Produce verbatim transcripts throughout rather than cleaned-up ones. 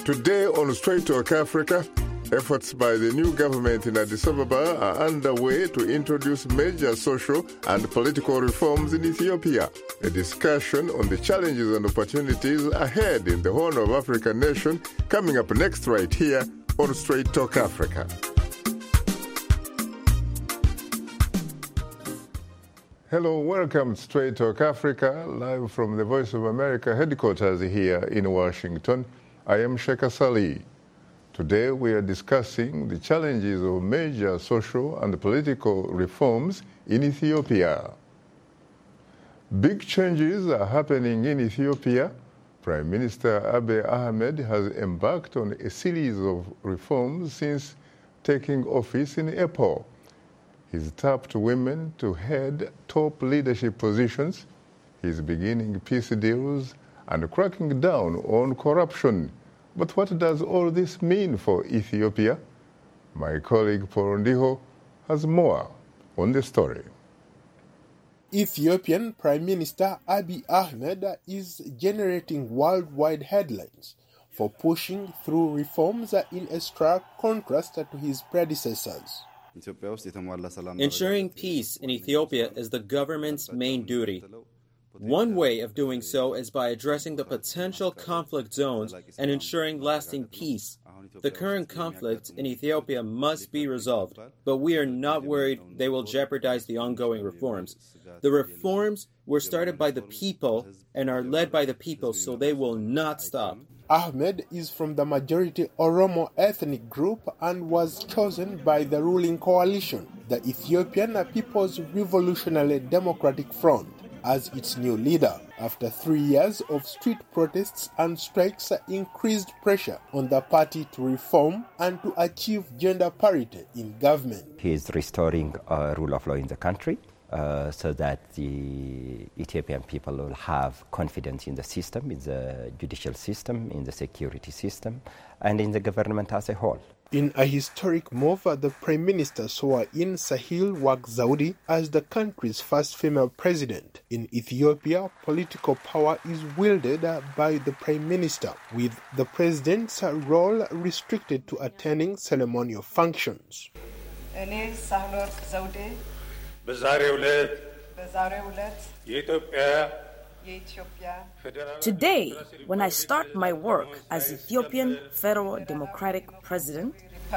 Today on Straight Talk Africa, efforts by the new government in Addis Ababa are underway to introduce major social and political reforms in Ethiopia. A discussion on the challenges and opportunities ahead in the Horn of Africa nation coming up next right here on Straight Talk Africa. Hello, welcome to Straight Talk Africa, live from the Voice of America headquarters here in Washington. I am Sheikh Salih. Today we are discussing the challenges of major social and political reforms in Ethiopia. Big changes are happening in Ethiopia. Prime Minister Abiy Ahmed has embarked on a series of reforms since taking office in April. He's tapped women to head top leadership positions. He's beginning peace deals and cracking down on corruption. But what does all this mean for Ethiopia? My colleague Paul Ndiho has more on the story. Ethiopian Prime Minister Abiy Ahmed is generating worldwide headlines for pushing through reforms in a stark contrast to his predecessors. Ensuring peace in Ethiopia is the government's main duty. One way of doing so is by addressing the potential conflict zones and ensuring lasting peace. The current conflicts in Ethiopia must be resolved, but we are not worried they will jeopardize the ongoing reforms. The reforms were started by the people and are led by the people, so they will not stop. Ahmed is from the majority Oromo ethnic group and was chosen by the ruling coalition, the Ethiopian People's Revolutionary Democratic Front, as its new leader. After three years of street protests and strikes, increased pressure on the party to reform and to achieve gender parity in government. He is restoring uh, rule of law in the country uh, so that the Ethiopian people will have confidence in the system, in the judicial system, in the security system, and in the government as a whole. In a historic move, the Prime Minister swore in Sahil Work Zewde as the country's first female president. In Ethiopia, political power is wielded by the Prime Minister, with the president's role restricted to attending ceremonial functions. Today, when I start my work as Ethiopian Federal Democratic President,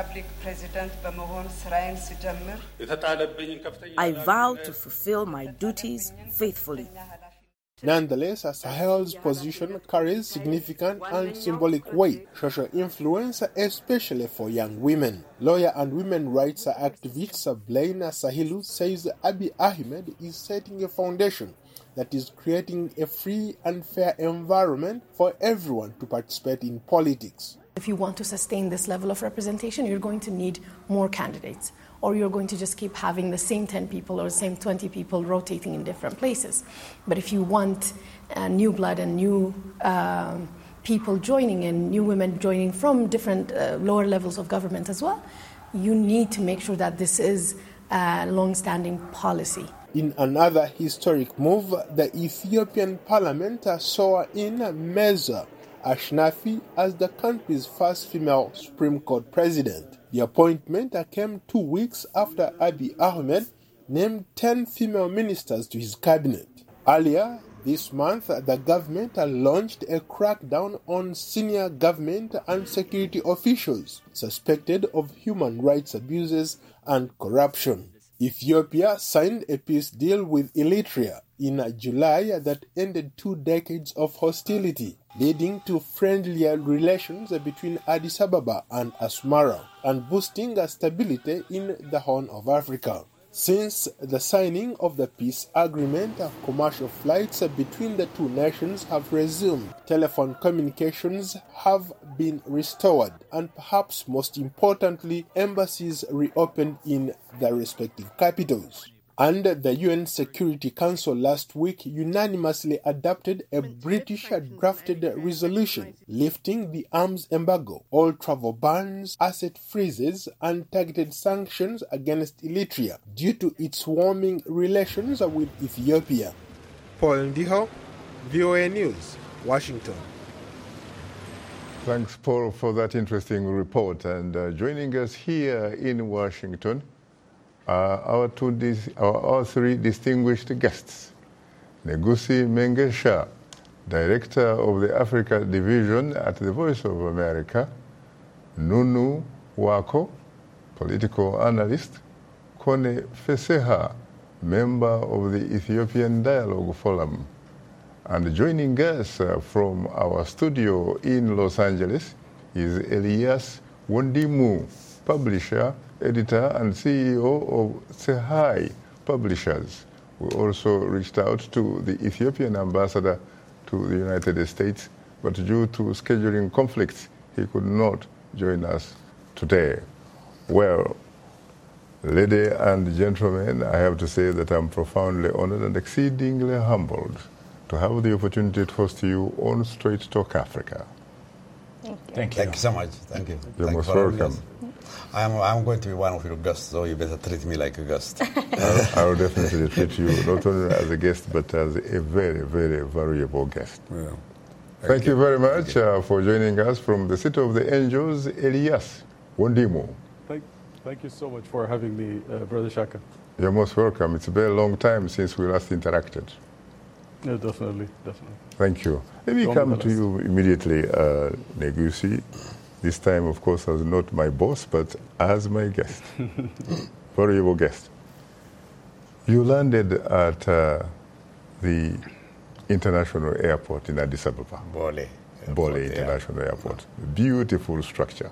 I vow to fulfill my duties faithfully. Nonetheless, Sahel's position carries significant and symbolic weight, social influence, especially for young women. Lawyer and women rights activist Blaine Sahilu says Abiy Ahmed is setting a foundation that is creating a free and fair environment for everyone to participate in politics. If you want to sustain this level of representation, you're going to need more candidates, or you're going to just keep having the same ten people or the same twenty people rotating in different places. But if you want uh, new blood and new uh, people joining in, new women joining from different uh, lower levels of government as well, you need to make sure that this is a long-standing policy. In another historic move, the Ethiopian parliament saw in Meza Ashnafi as the country's first female Supreme Court president. The appointment came two weeks after Abiy Ahmed named ten female ministers to his cabinet. Earlier this month, the government launched a crackdown on senior government and security officials suspected of human rights abuses and corruption. Ethiopia signed a peace deal with Eritrea in July that ended two decades of hostility, leading to friendlier relations between Addis Ababa and Asmara, and boosting stability in the Horn of Africa. Since the signing of the peace agreement, commercial flights between the two nations have resumed, telephone communications have been restored, and perhaps most importantly, embassies reopened in their respective capitals. And the U N Security Council last week unanimously adopted a British-drafted resolution lifting the arms embargo, all travel bans, asset freezes, and targeted sanctions against Eritrea due to its warming relations with Ethiopia. Paul Ndiho, V O A News, Washington. Thanks, Paul, for that interesting report. And uh, joining us here in Washington are our, two dis- our, our three distinguished guests. Negusi Mengesha, Director of the Africa Division at the Voice of America; Nunu Wako, Political Analyst; Kone Feseha, Member of the Ethiopian Dialogue Forum. And joining us uh, from our studio in Los Angeles is Elias Wondimu, Publisher, Editor, and C E O of Sehai Publishers. We also reached out to the Ethiopian ambassador to the United States, but due to scheduling conflicts, he could not join us today. Well, ladies and gentlemen, I have to say that I'm profoundly honored and exceedingly humbled to have the opportunity to host you on Straight Talk Africa. Thank you. Thank you. Thank you so much. Thank you. You're Thank most you for welcome. I'm, I'm going to be one of your guests, so you better treat me like a guest. I, I will definitely treat you not only as a guest, but as a very, very valuable guest. Yeah. Thank, Thank you you. very much uh, for joining us from the City of the Angels, Elias Wondimu. Thank, thank you so much for having me, uh, Brother Shaka. You're most welcome. It's a very long time since we last interacted. Yeah, definitely, definitely. Thank you. Let me Don't come embarrass. to you immediately, uh, Negusi. This time, of course, as not my boss, but as my guest, valuable guest. You landed at uh, the international airport in Addis Ababa, Bole. Bole Yeah. International Airport. Beautiful structure.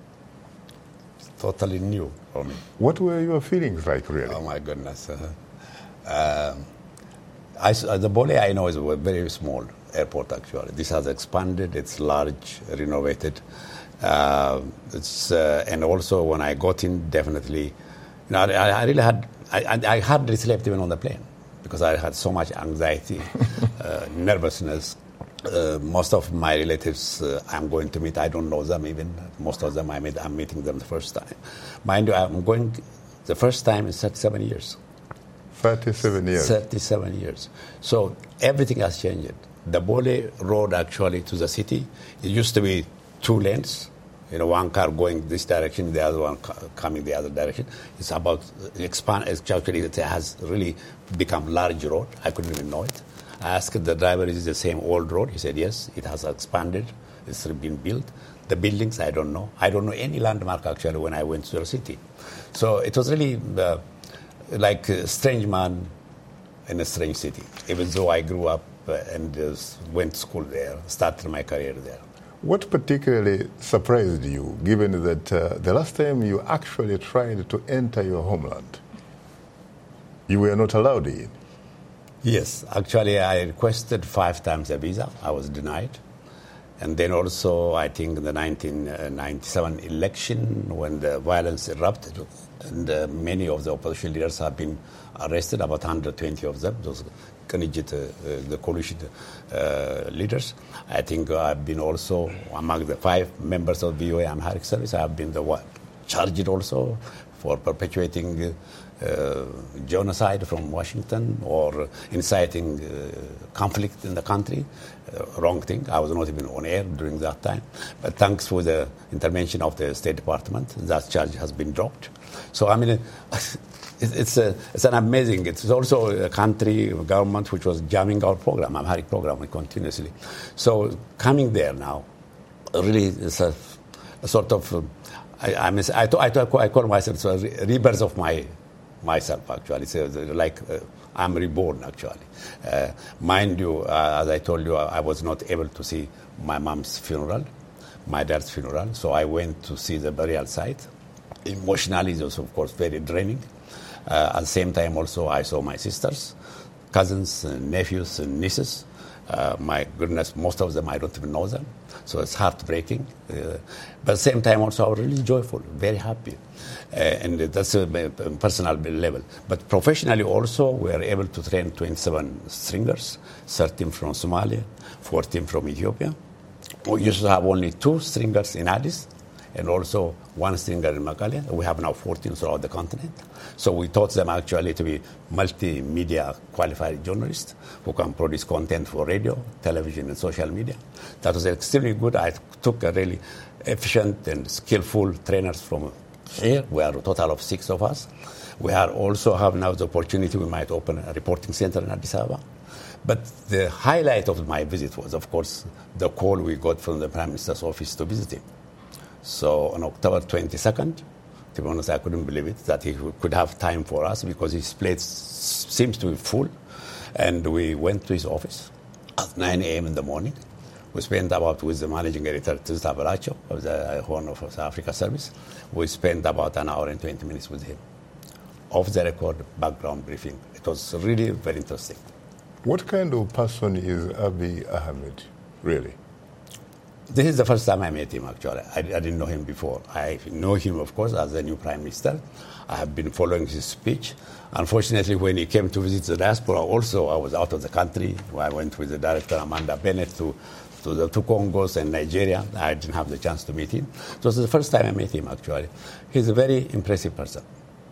Totally new for me. What were your feelings like, really? Oh my goodness. Uh, um, I, s- uh, the Bole I know is a very small airport actually. This has expanded, it's large, renovated. Uh, it's, uh, and also when I got in, definitely, you know, I, I really had, I, I I hardly slept even on the plane because I had so much anxiety, uh, nervousness. Uh, most of my relatives uh, I'm going to meet, I don't know them even. Most of them I meet, I'm meeting them the first time. Mind you, I'm going the first time in thirty-seven years. thirty-seven years. thirty-seven years. So everything has changed. The Bole road actually to the city, it used to be two lanes. You know, one car going this direction, the other one co- coming the other direction. It's about expand. It's actually, it has really become large road. I couldn't even know it. I asked the driver, is it the same old road? He said, yes, it has expanded. It's been built. The buildings, I don't know. I don't know any landmark actually when I went to the city. So it was really uh, like a strange man in a strange city, even though I grew up uh, and uh, went to school there, started my career there. What particularly surprised you, given that uh, the last time you actually tried to enter your homeland, you were not allowed in? Yes, actually I requested five times a visa. I was denied. And then also, I think in the nineteen ninety-seven election, when the violence erupted, and uh, many of the opposition leaders have been arrested, about one hundred twenty of them, those Kanijit, uh, the coalition uh, leaders. I think I've been also among the five members of V O A Amharic Service. I have been the one charged also for perpetuating uh, uh, genocide from Washington or inciting uh, conflict in the country. Uh, wrong thing. I was not even on air during that time. But thanks to the intervention of the State Department, that charge has been dropped. So, I mean, it's, a, it's an amazing, it's also a country, a government which was jamming our program, Amharic program, continuously. So coming there now, really is a, a sort of, uh, I, I, miss, I, I, I call myself a re- rebirth of my myself, actually. So, like, uh, I'm reborn, actually. Uh, mind you, uh, as I told you, I was not able to see my mom's funeral, my dad's funeral, so I went to see the burial site. Emotionally, it was, of course, very draining. Uh, at the same time, also, I saw my sisters, cousins, and nephews, and nieces. Uh, my goodness, most of them, I don't even know them. So it's heartbreaking. Uh, but at the same time, also, I was really joyful, very happy. Uh, and that's a, a personal level. But professionally also, we are able to train twenty-seven stringers, thirteen from Somalia, fourteen from Ethiopia. We used to have only two stringers in Addis, and also one stringer in Mekelle. We have now fourteen throughout the continent. So we taught them actually to be multimedia qualified journalists who can produce content for radio, television, and social media. That was extremely good. I took a really efficient and skillful trainers from here. We are a total of six of us. We are also have now the opportunity, we might open a reporting center in Addis Ababa. But the highlight of my visit was, of course, the call we got from the Prime Minister's office to visit him. So on October twenty-second, to be honest, I couldn't believe it, that he could have time for us because his plate seems to be full. And we went to his office at nine a.m. in the morning. We spent about, with the managing editor, Tizta Baracho, of the Horn of South Africa Service, we spent about an hour and twenty minutes with him. Off the record, background briefing. It was really very interesting. What kind of person is Abiy Ahmed, really? This is the first time I met him, actually. I, I didn't know him before. I know him, of course, as the new Prime Minister. I have been following his speech. Unfortunately, when he came to visit the diaspora, also, I was out of the country. I went with the director, Amanda Bennett, to, to the two Congos and Nigeria. I didn't have the chance to meet him. It was the first time I met him, actually. He's a very impressive person.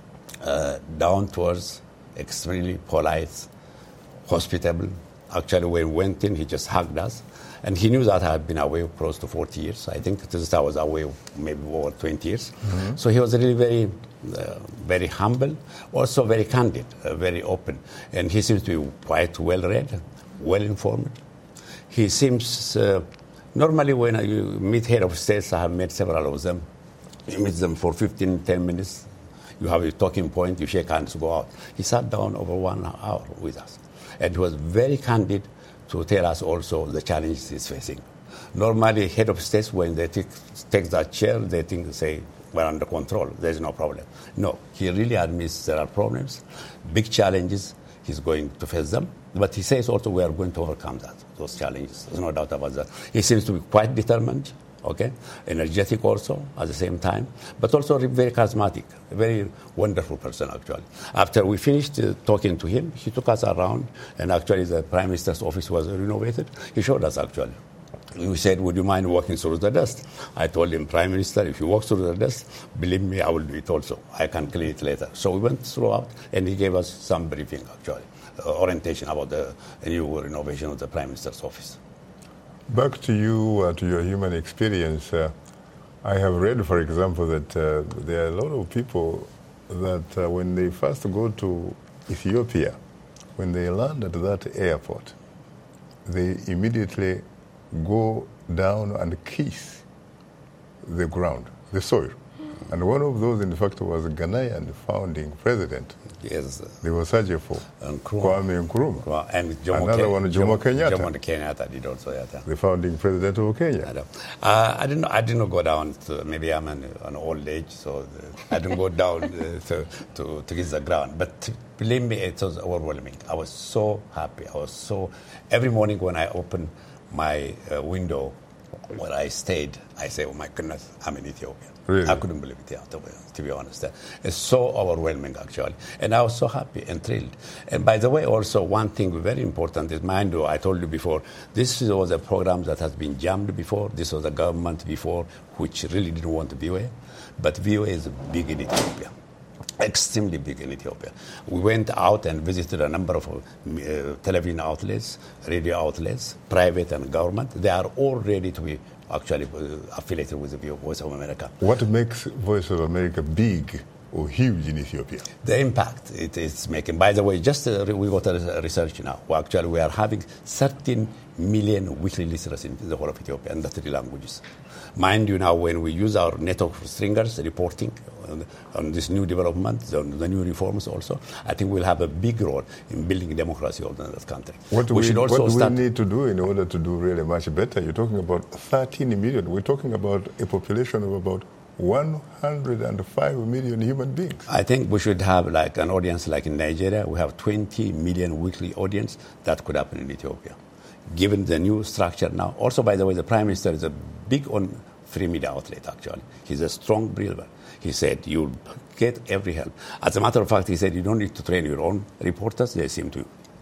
Uh, down towards, extremely polite, hospitable. Actually, when we went in, he just hugged us. And he knew that I had been away close to forty years. I think I was away maybe over twenty years. Mm-hmm. So he was really very, uh, very humble, also very candid, uh, very open. And he seems to be quite well-read, well-informed. He seems, uh, normally when you meet head of states, I have met several of them. You meet them for fifteen, ten minutes. You have a talking point, you shake hands, go out. He sat down over one hour with us. And he was very candid to tell us also the challenges he's facing. Normally, head of states, when they take, take that chair, they think, say, we're under control, there's no problem. No, he really admits there are problems, big challenges, he's going to face them. But he says also we are going to overcome that, those challenges. There's no doubt about that. He seems to be quite determined, okay, energetic also at the same time, but also very charismatic, a very wonderful person, actually. After we finished uh, talking to him, he took us around, and actually the Prime Minister's office was renovated. He showed us, actually. We said, would you mind walking through the dust? I told him, Prime Minister, if you walk through the dust, believe me, I will do it also. I can clean it later. So we went throughout, and he gave us some briefing, actually, uh, orientation about the new renovation of the Prime Minister's office. Back to you, uh, to your human experience. Uh, I have read, for example, that uh, there are a lot of people that uh, when they first go to Ethiopia, when they land at that airport, they immediately go down and kiss the ground, the soil. And one of those, in fact, was a Ghanaian founding president. Yes. They were searching for Kwame Nkrumah. And Jomo Another Ken- one, Jomo, Jomo Kenyatta. Jomo Kenyatta did also, yeah. The founding president of Kenya. I, don't, uh, I didn't. I didn't go down to. Maybe I'm an, an old age, so the, I didn't go down uh, to, to to kiss the ground. But believe me, it was overwhelming. I was so happy. I was so. Every morning when I opened my uh, window where I stayed, I say, "Oh my goodness, I'm in Ethiopia." Really? I couldn't believe it, yeah, to, be, to be honest. It's so overwhelming, actually. And I was so happy and thrilled. And by the way, also, one thing very important is, mind you, I told you before, this was a program that has been jammed before. This was a government before which really didn't want V O A. But V O A is big in Ethiopia. Extremely big in Ethiopia. We went out and visited a number of uh, television outlets, radio outlets, private and government. They are all ready to be actually uh, affiliated with the Voice of America. What makes Voice of America big or huge in Ethiopia? The impact it is making. By the way, just uh, we got a research now. Well, actually, we are having thirteen million weekly listeners in the whole of Ethiopia in the three languages. Mind you, now when we use our network of stringers reporting on, on this new development, on the new reforms also, I think we'll have a big role in building democracy in that country. What do we, we, should also what do start we need to do in order to do really much better? You're talking about thirteen million. We're talking about a population of about one hundred five million human beings. I think we should have like an audience like in Nigeria. We have twenty million weekly audience. That could happen in Ethiopia, given the new structure now. Also, by the way, the Prime Minister is a big on free media outlet, actually. He's a strong believer. He said, you'll get every help. As a matter of fact, he said, you don't need to train your own reporters. They seem to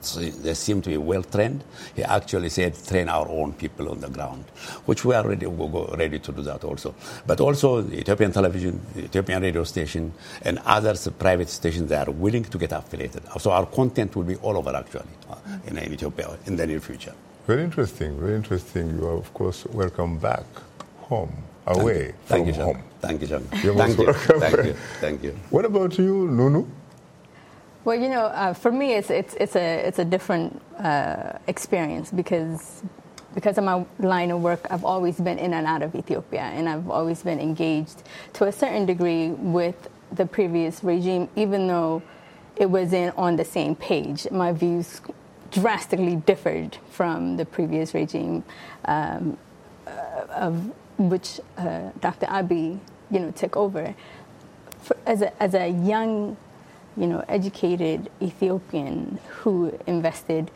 they seem to be well trained. He actually said, train our own people on the ground, which we are ready, ready to do that also. But also the Ethiopian television, the Ethiopian radio station, and others private stations, they are willing to get affiliated. So our content will be all over actually uh, in, in Ethiopia in the near future. Very interesting, very interesting. You are, of course, welcome back home, away Thank from you. Thank home. you, Thank you, John. You're most Thank you. welcome. Thank you. Thank you. What about you, Nunu? Well, you know, uh, for me, it's it's it's a it's a different uh, experience because because of my line of work, I've always been in and out of Ethiopia, and I've always been engaged to a certain degree with the previous regime, even though it wasn't on the same page. My views drastically differed from the previous regime, um, uh, of which uh, Doctor Abiy, you know, took over. For, as a as a young, you know, educated Ethiopian who invested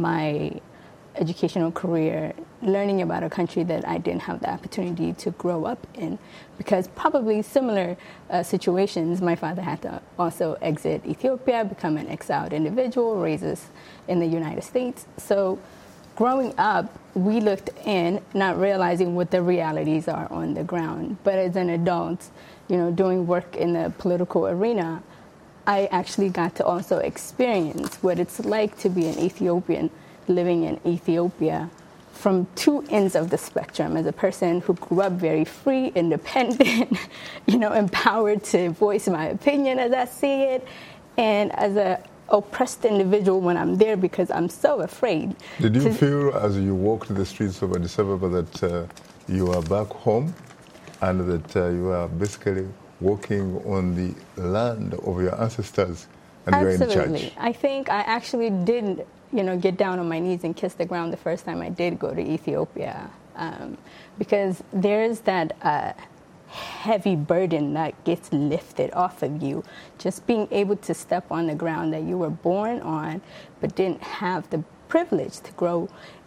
my educational career learning about a country that I didn't have the opportunity to grow up in, because probably similar uh, situations, my father had to also exit Ethiopia, become an exiled individual, raise us in the United States. So growing up, we looked in, not realizing what the realities are on the ground. But as an adult, you know, doing work in the political arena, I actually got to also experience what it's like to be an Ethiopian living in Ethiopia from two ends of the spectrum. As a person who grew up very free, independent, you know, empowered to voice my opinion as I see it, and as a oppressed individual when I'm there because I'm so afraid. Did you to, feel as you walked the streets of Addis Ababa that uh, you are back home and that uh, you are basically walking on the land of your ancestors and you're in charge? Absolutely. I think I actually did, you know, get down on my knees and kiss the ground the first time I did go to Ethiopia, um, because there's that uh, heavy burden that gets lifted off of you, just being able to step on the ground that you were born on but didn't have the privilege to grow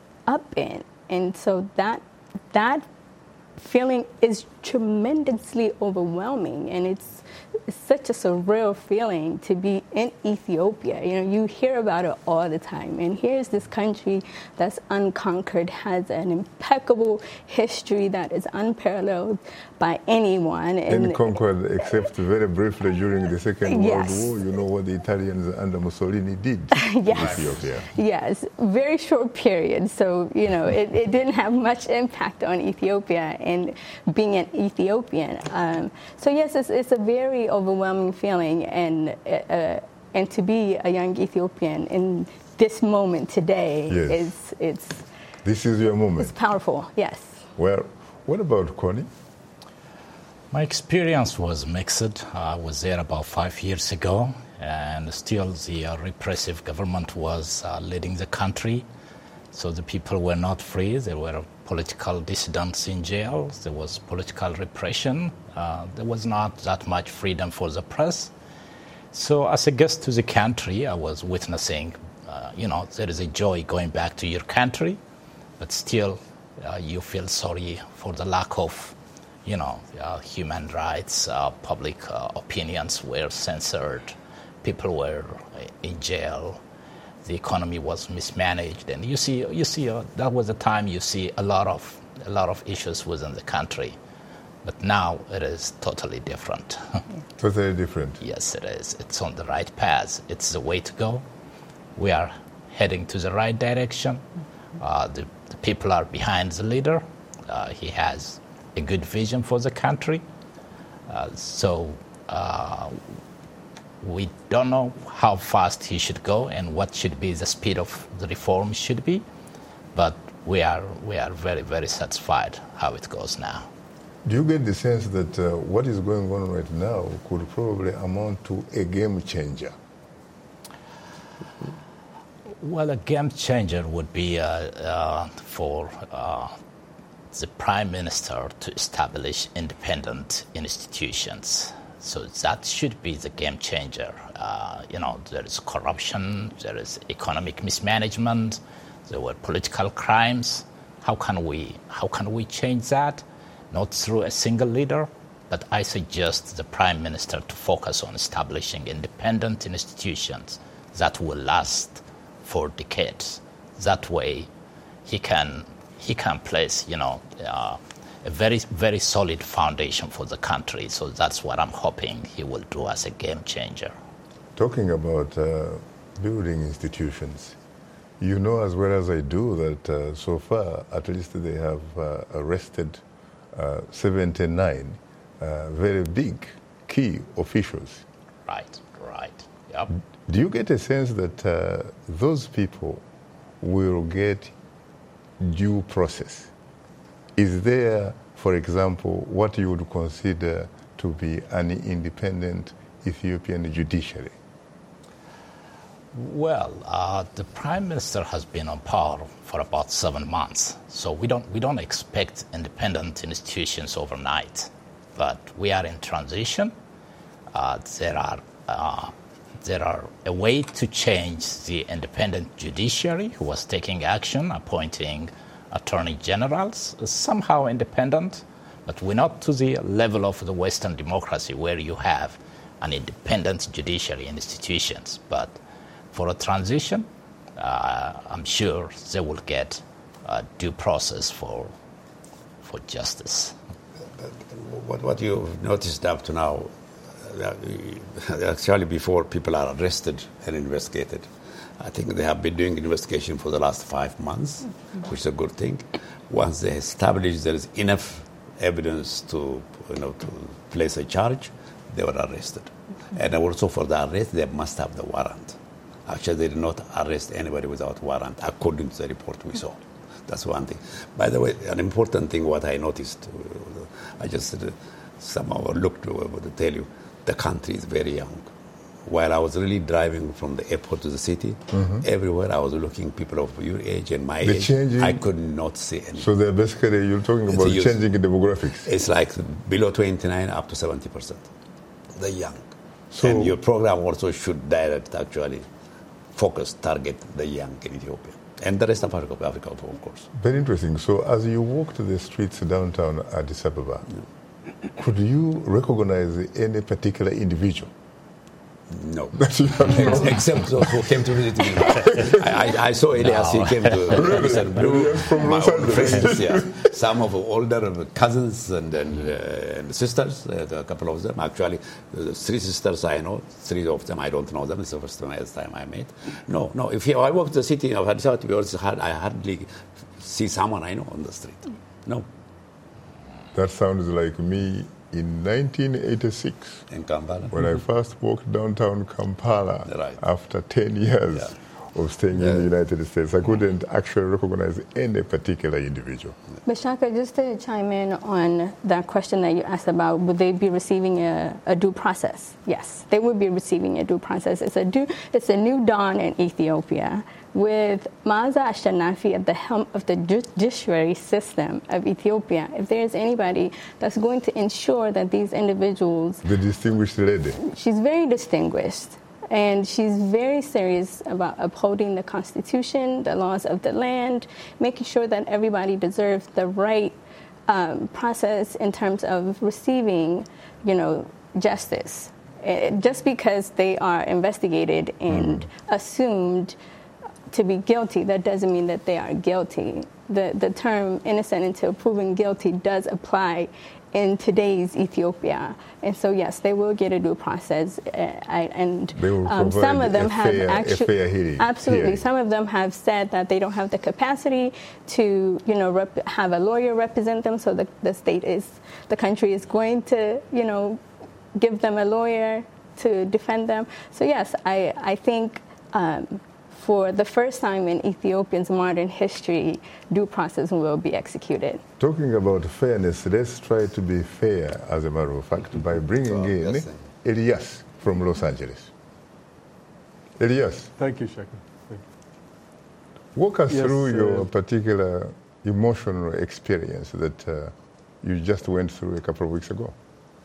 up in. And so that that feeling is tremendously overwhelming, and it's, it's such a surreal feeling to be in Ethiopia. You know, you hear about it all the time, and here's this country that's unconquered, has an impeccable history that is unparalleled by anyone. And unconquered, except very briefly during the Second yes. World War. You know what the Italians under Mussolini did yes. to Ethiopia. Yes, very short period. So, you know, it, it didn't have much impact on Ethiopia and being an Ethiopian. Um, so, yes, it's, it's a very overwhelming feeling, and uh, and to be a young Ethiopian in this moment today yes. is it's. This is your moment. It's powerful. Yes. Well, what about Connie? My experience was mixed. I was there about five years ago, and still the uh, repressive government was uh, leading the country. So the people were not free. There were political dissidents in jail. There was political repression. Uh, there was not that much freedom for the press. So as a guest to the country, I was witnessing, uh, you know, there is a joy going back to your country, but still uh, you feel sorry for the lack of, you know, uh, human rights. Uh, public uh, opinions were censored. People were in jail. The economy was mismanaged, and you see, you see, uh, that was the time you see a lot of a lot of issues within the country. But now it is totally different. Totally different. Yes, it is. It's on the right path. It's the way to go. We are heading to the right direction. Uh, the, the people are behind the leader. Uh, he has a good vision for the country. Uh, so. Uh, We don't know how fast he should go and what should be the speed of the reform should be, but we are we are very, very satisfied how it goes now. Do you get the sense that uh, what is going on right now could probably amount to a game changer? Well, a game changer would be uh, uh, for uh, the Prime Minister to establish independent institutions. So that should be the game changer. Uh, you know, there is corruption, there is economic mismanagement, there were political crimes. How can we how can we change that? Not through a single leader, but I suggest the Prime Minister to focus on establishing independent institutions that will last for decades. That way, he can he can place, you know, uh, a very very solid foundation for the country. So that's what I'm hoping he will do as a game changer. Talking about uh, building institutions, you know as well as I do that uh, so far, at least they have uh, arrested uh, seventy-nine uh, very big key officials. Right, right. Yep. Do you get a sense that uh, those people will get due process? Is there, for example, what you would consider to be an independent Ethiopian judiciary? Well, uh, the prime minister has been on power for about seven months, so we don't we don't expect independent institutions overnight. But we are in transition. Uh, there are uh, there are a way to change the independent judiciary, who was taking action, appointing attorney generals, somehow independent, but we're not to the level of the Western democracy where you have an independent judiciary institutions. But for a transition, uh, I'm sure they will get a due process for for justice. What, what you've noticed up to now, uh, actually before people are arrested and investigated, I think they have been doing investigation for the last five months, mm-hmm. which is a good thing. Once they establish there is enough evidence to, you know, to place a charge, they were arrested. Mm-hmm. And also for the arrest, they must have the warrant. Actually, they did not arrest anybody without warrant, according to the report we saw. That's one thing. By the way, an important thing, what I noticed, I just uh, somehow looked over to tell you, the country is very young. While I was really driving from the airport to the city, mm-hmm. everywhere I was looking people of your age and my the age. Changing, I could not see any. So they're basically, you're talking about it's changing demographics. It's like below twenty-nine up to seventy percent. The young. So, and your program also should direct, actually, focus, target the young in Ethiopia. And the rest of Africa, Africa, of course. Very interesting. So as you walked the streets downtown Addis Ababa, yeah. could you recognize any particular individual? No. Except those who came to visit me. I, I, I saw Elias, no. He came to Mister Blue, from my old friends, yeah. Some of the older cousins and, and, uh, and sisters, uh, a couple of them. Actually, the three sisters I know, three of them I don't know them. It's the first time I met. No, no. If I walked the city of Addis Ababa, I hardly see someone I know on the street. No. That sounds like me. In nineteen eighty-six, in Kampala, when mm-hmm. I first walked downtown Kampala, right. after ten years yeah. of staying yeah. in the United States, I couldn't actually recognize any particular individual. But Shaka, just to chime in on that question that you asked about, would they be receiving a, a due process? Yes, they would be receiving a due process. It's a due, it's a new dawn in Ethiopia, with Maaza Ashanafi at the helm of the judiciary system of Ethiopia. If there is anybody that's going to ensure that these individuals... The distinguished lady. She's very distinguished. And she's very serious about upholding the Constitution, the laws of the land, making sure that everybody deserves the right um, process in terms of receiving, you know, justice. Uh, just because they are investigated and mm. assumed to be guilty, that doesn't mean that they are guilty. The the term innocent until proven guilty does apply in today's Ethiopia. And so, yes, they will get a due process. Uh, I, and um, some of them have fair, actually... Absolutely. Hearing. Some of them have said that they don't have the capacity to, you know, rep- have a lawyer represent them. So the, the state is, the country is going to, you know, give them a lawyer to defend them. So, yes, I, I think... Um, For the first time in Ethiopia's modern history, due process will be executed. Talking about fairness, let's try to be fair, as a matter of fact, by bringing oh, in Elias from Los Angeles. Elias. Thank you, Shaka. Thank you. Walk us yes, through your uh, particular emotional experience that uh, you just went through a couple of weeks ago.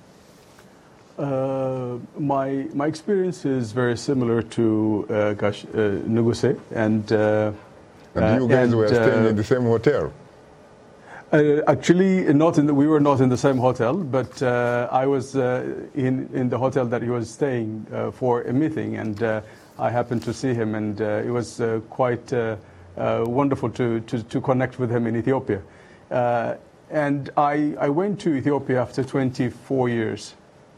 Uh, my my experience is very similar to uh, Gash, uh, Nuguse, and uh, and you guys and, were staying uh, in the same hotel. Uh, actually, not in the, we were not in the same hotel, but uh, I was uh, in in the hotel that he was staying uh, for a meeting, and uh, I happened to see him, and uh, it was uh, quite uh, uh, wonderful to, to, to connect with him in Ethiopia. Uh, and I, I went to Ethiopia after twenty-four years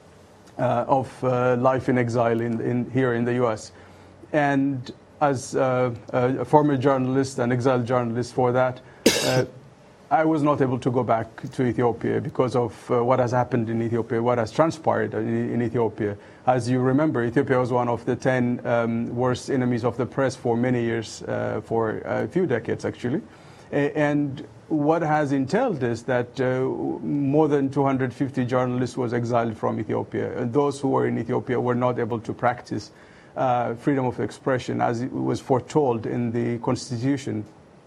uh, of uh, life in exile in, in, here in the U S. And as uh, a former journalist, an exiled journalist for that, uh, I was not able to go back to Ethiopia because of uh, what has happened in Ethiopia, what has transpired in, in Ethiopia. As you remember, Ethiopia was one of the ten um, worst enemies of the press for many years, uh, for a few decades actually. A and what has entailed is that uh, more than two hundred fifty journalists was exiled from Ethiopia. And those who were in Ethiopia were not able to practice uh, freedom of expression as it was foretold in the constitution.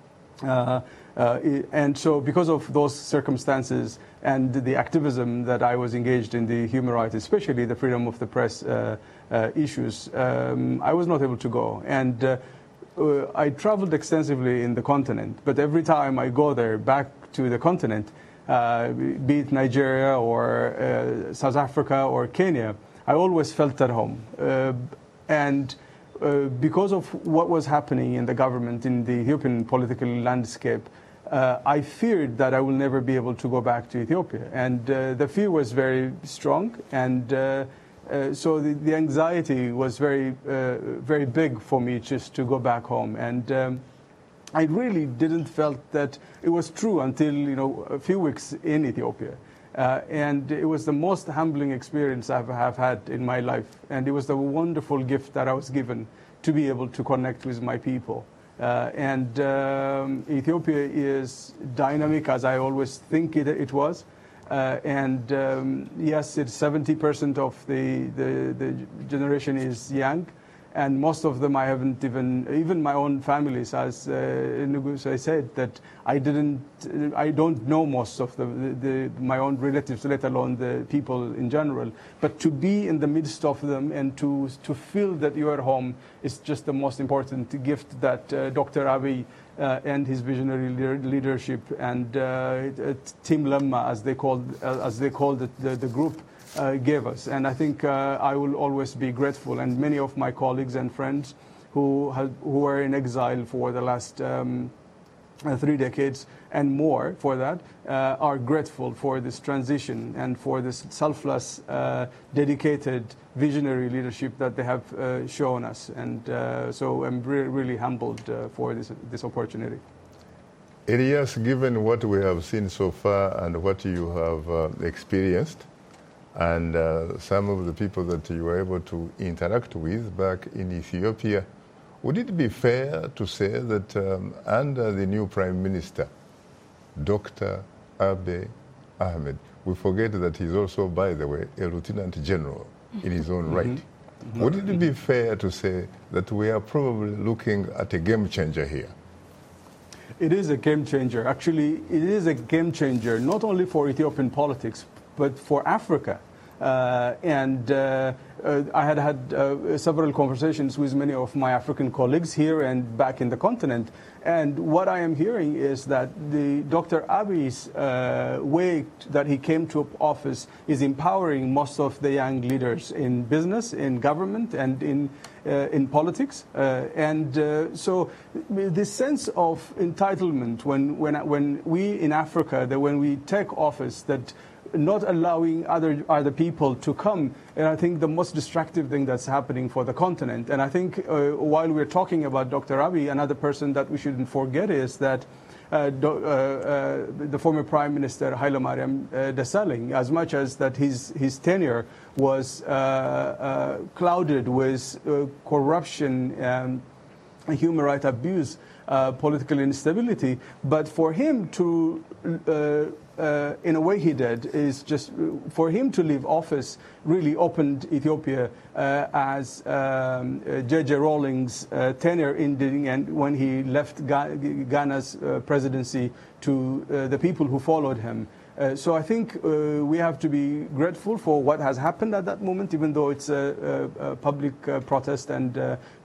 Uh, Uh, and so because of those circumstances and the activism that I was engaged in, the human rights, especially the freedom of the press uh, uh, issues, um, I was not able to go. And uh, uh, I traveled extensively in the continent, but every time I go there, back to the continent, uh, be it Nigeria or uh, South Africa or Kenya, I always felt at home. Uh, and uh, because of what was happening in the government, in the Ethiopian political landscape, Uh, I feared that I will never be able to go back to Ethiopia. And uh, the fear was very strong. And uh, uh, so the, the anxiety was very, uh, very big for me just to go back home. And um, I really didn't felt that it was true until, you know, a few weeks in Ethiopia. Uh, and it was the most humbling experience I have had in my life. And it was the wonderful gift that I was given to be able to connect with my people. Uh, and um, Ethiopia is dynamic, as I always think it, it was. Uh, and um, yes, it's seventy percent of the, the, the generation is young. And most of them I haven't even, even my own families, as uh, Nuguse said, that I didn't, I don't know most of the, the, the, my own relatives, let alone the people in general. But to be in the midst of them and to, to feel that you are home is just the most important gift that uh, Doctor Abiy uh, and his visionary leadership and uh, Team Lemma, as they called, uh, as they called it, the, the group, Uh, gave us. And I think uh, I will always be grateful, and many of my colleagues and friends who have, who were in exile for the last um, uh, three decades and more for that uh, are grateful for this transition and for this selfless, uh, dedicated, visionary leadership that they have uh, shown us. And uh, so I'm re really humbled uh, for this, this opportunity. Elias, given what we have seen so far and what you have uh, experienced, and uh, some of the people that you were able to interact with back in Ethiopia, would it be fair to say that um, under the new Prime Minister, Doctor Abiy Ahmed, we forget that he's also, by the way, a Lieutenant General in his own mm-hmm. right. Mm-hmm. Would it be fair to say that we are probably looking at a game changer here? It is a game changer. Actually, it is a game changer, not only for Ethiopian politics, but for Africa. Uh, and uh, uh, I had had uh, several conversations with many of my African colleagues here and back in the continent. And what I am hearing is that the Doctor Abiy's uh, way that he came to office is empowering most of the young leaders in business, in government, and in uh, in politics. Uh, and uh, so this sense of entitlement when, when, when we in Africa, that when we take office, that not allowing other other people to come, and I think the most destructive thing that's happening for the continent. And I think uh, while we're talking about Doctor Abiy, another person that we shouldn't forget is that uh, do, uh, uh, the former Prime Minister Haile Mariam uh, Desalegn, as much as that his his tenure was uh, uh, clouded with uh, corruption and human rights abuse, uh, political instability, but for him to uh, Uh, in a way he did, is just for him to leave office really opened Ethiopia uh, as um, J J Rawlings' uh, tenure ending, and when he left Ga Ghana's uh, presidency to uh, the people who followed him. Uh, so I think uh, we have to be grateful for what has happened at that moment, even though it's a, a, a public uh, protest and uh,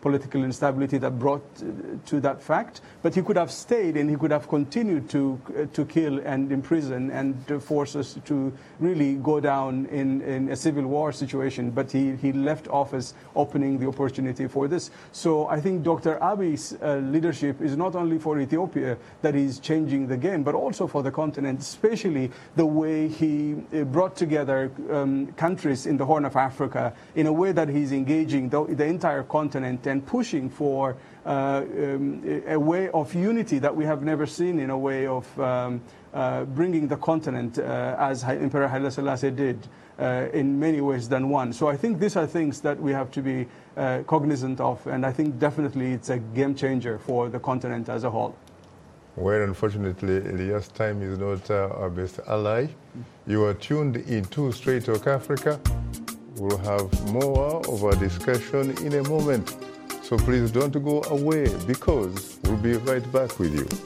political instability that brought to that fact. But he could have stayed and he could have continued to uh, to kill and imprison and to force us to really go down in, in a civil war situation. But he, he left office opening the opportunity for this. So I think Doctor Abiy's uh, leadership is not only for Ethiopia that is changing the game, but also for the continent, especially the way he uh, brought together um, countries in the Horn of Africa in a way that he's engaging the, the entire continent and pushing for uh, um, a way of unity that we have never seen, in a way of um, uh, bringing the continent, uh, as Emperor Haile Selassie did, uh, in many ways than one. So I think these are things that we have to be uh, cognizant of, and I think definitely it's a game changer for the continent as a whole. Well, unfortunately, Elias, time is not uh, our best ally. You are tuned into Straight Talk Africa. We'll have more of our discussion in a moment. So please don't go away, because we'll be right back with you.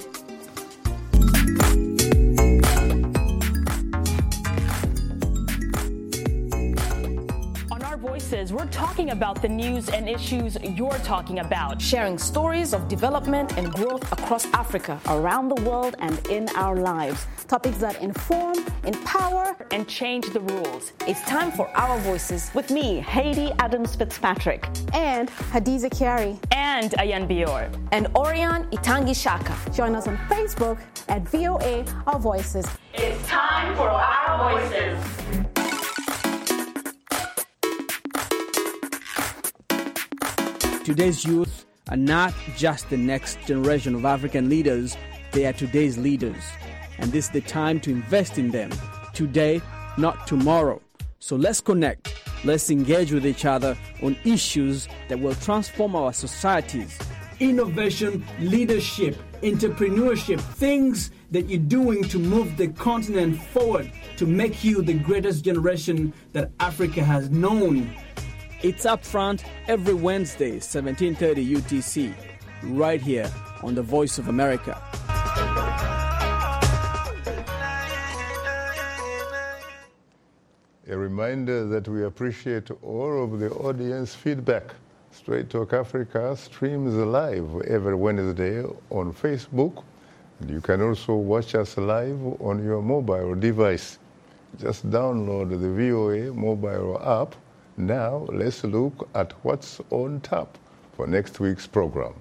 We're talking about the news and issues you're talking about. Sharing stories of development and growth across Africa, around the world, and in our lives. Topics that inform, empower, and change the rules. It's time for Our Voices. With me, Haiti Adams Fitzpatrick. And Hadiza Kiari. And Ayan Bior. And Orion Itangi Shaka. Join us on Facebook at V O A Our Voices. It's time for Our Voices. Today's youth are not just the next generation of African leaders, they are today's leaders. And this is the time to invest in them, today, not tomorrow. So let's connect, let's engage with each other on issues that will transform our societies. Innovation, leadership, entrepreneurship, things that you're doing to move the continent forward, to make you the greatest generation that Africa has known. It's Upfront every Wednesday, seventeen thirty U T C, right here on the Voice of America. A reminder that we appreciate all of the audience feedback. Straight Talk Africa streams live every Wednesday on Facebook. And you can also watch us live on your mobile device. Just download the V O A mobile app. Now, let's look at what's on tap for next week's program.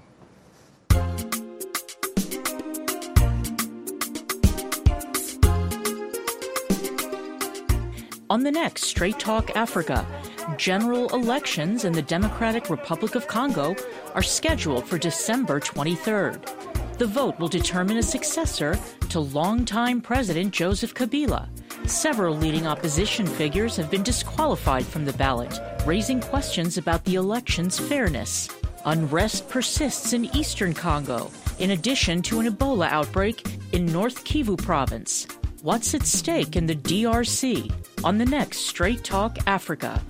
On the next Straight Talk Africa, general elections in the Democratic Republic of Congo are scheduled for December twenty-third. The vote will determine a successor to longtime President Joseph Kabila. Several leading opposition figures have been disqualified from the ballot, raising questions about the election's fairness. Unrest persists in eastern Congo, in addition to an Ebola outbreak in North Kivu province. What's at stake in the D R C? On the next Straight Talk Africa.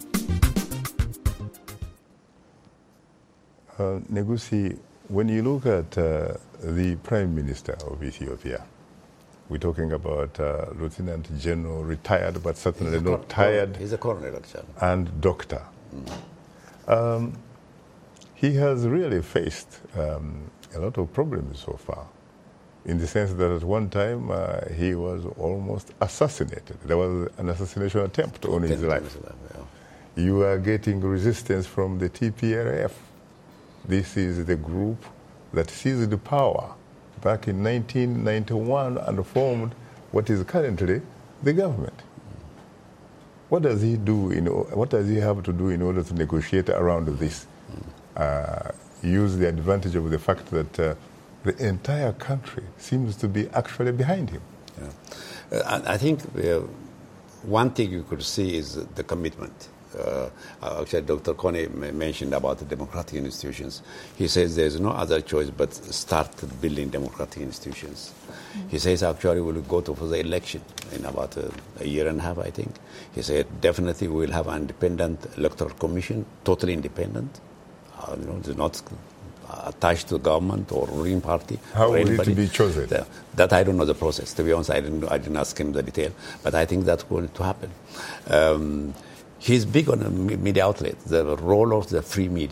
Uh, Negusi, when you look at uh, the Prime Minister of Ethiopia, we're talking about uh, Lieutenant General, retired, but certainly not tired. He's a colonel, actually. And doctor. Mm. Um, he has really faced um, a lot of problems so far, in the sense that at one time uh, he was almost assassinated. There was an assassination attempt on his life. Yeah. You are getting resistance from the T P L F. This is the group that seized the power back in nineteen ninety-one and formed what is currently the government. What does he do? In, what does he have to do in order to negotiate around this? Uh, use the advantage of the fact that uh, the entire country seems to be actually behind him. Yeah. Uh, I think uh, one thing you could see is the commitment. Uh, actually, Doctor Kone mentioned about the democratic institutions. He says there's no other choice but start building democratic institutions. Mm-hmm. He says actually we'll go to for the election in about a, a year and a half, I think. He said definitely we'll have an independent electoral commission, totally independent. Uh, you know, they're not attached to the government or ruling party. How will it be chosen? That, that I don't know the process. To be honest, I didn't. I didn't ask him the detail, but I think that's going to happen. Um, He's big on a media outlet, the role of the free media,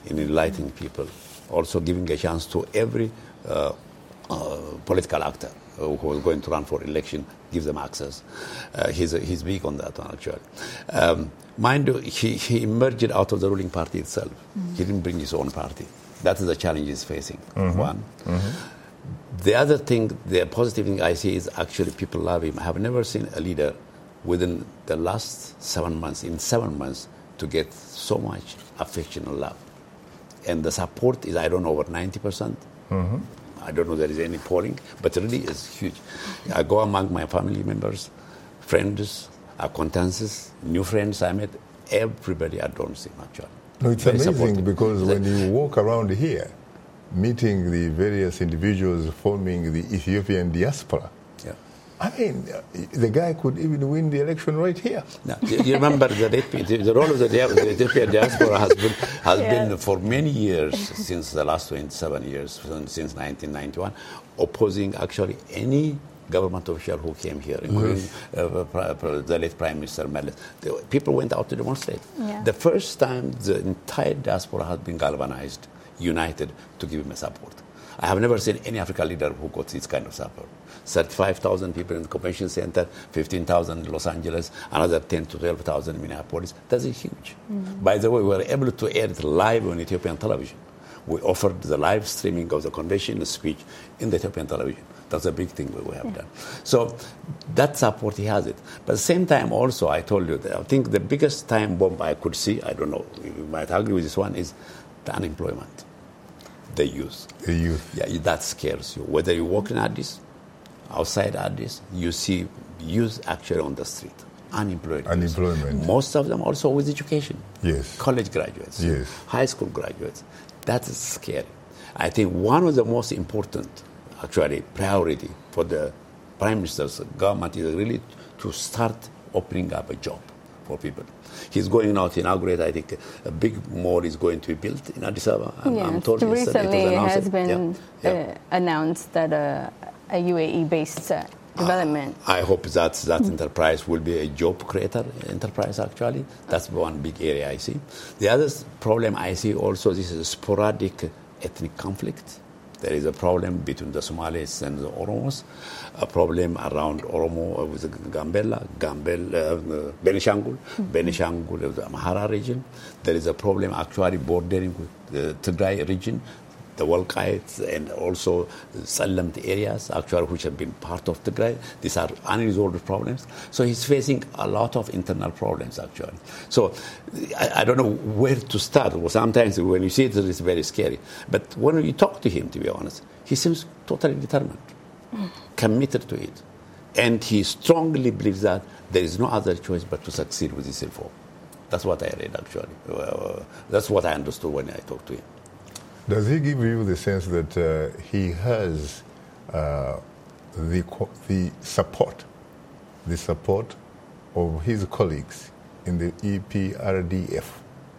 in enlightening people, also giving a chance to every uh, uh, political actor who is going to run for election, give them access. Uh, he's, he's big on that one, actually. Um, mind you, he, he emerged out of the ruling party itself. Mm-hmm. He didn't bring his own party. That is the challenge he's facing, mm-hmm. one. Mm-hmm. The other thing, the positive thing I see is actually people love him. I have never seen a leader within the last seven months, in seven months, to get so much affection and love. And the support is, I don't know, over ninety percent. Mm-hmm. I don't know if there is any polling, but really it's huge. I go among my family members, friends, acquaintances, new friends I met. Everybody adores him, actually. No, it's Very amazing supportive. because when you walk around here, meeting the various individuals forming the Ethiopian diaspora, yeah. I mean, the guy could even win the election right here. Now, you remember the, the role of the, the Ethiopian diaspora has been has yeah. been for many years, since the last twenty-seven years, since nineteen ninety-one, opposing actually any government official who came here, including mm-hmm. uh, the late Prime Minister Meles. The people went out to demonstrate. Yeah. The first time the entire diaspora has been galvanized, united to give him a support. I have never seen any African leader who got this kind of support. thirty-five thousand people in the convention center, fifteen thousand in Los Angeles, another ten to twelve thousand in Minneapolis. That's huge. Mm-hmm. By the way, we were able to air it live on Ethiopian television. We offered the live streaming of the convention speech in the Ethiopian television. That's a big thing we have yeah. done. So that support, he has it. But at the same time also, I told you, that I think the biggest time bomb I could see, I don't know, you might agree with this one, is the unemployment. The youth. The youth. Yeah, that scares you. Whether you walk in Addis, outside Addis, you see youth actually on the street. Unemployed. Unemployment. Youth. Most of them also with education. Yes. College graduates. Yes. High school graduates. That is scary. I think one of the most important, actually, priority for the Prime Minister's government is really to start opening up a job for people. He's going now to inaugurate, I think, a big mall is going to be built in Addis Ababa. I'm, yeah, I'm told recently it, it has been yeah. Yeah. Uh, announced that uh, a U A E-based uh, development. Uh, I hope that that mm. enterprise will be a job creator enterprise, actually. That's one big area I see. The other problem I see also, this is a sporadic ethnic conflict. There is a problem between the Somalis and the Oromos, a problem around Oromo with the Gambela, Gambela, uh, Benishangul, mm-hmm. Benishangul of the Amhara region. There is a problem actually bordering with the Tigray region, the Walqaites and also Salamt areas, actually, which have been part of Tigray. These are unresolved problems. So he's facing a lot of internal problems, actually. So I, I don't know where to start. Well, sometimes when you see it, it's very scary. But when you talk to him, to be honest, he seems totally determined, mm. committed to it. And he strongly believes that there is no other choice but to succeed with this reform. That's what I read, actually. Uh, that's what I understood when I talked to him. Does he give you the sense that uh, he has uh, the the support, the support of his colleagues in the E P R D F,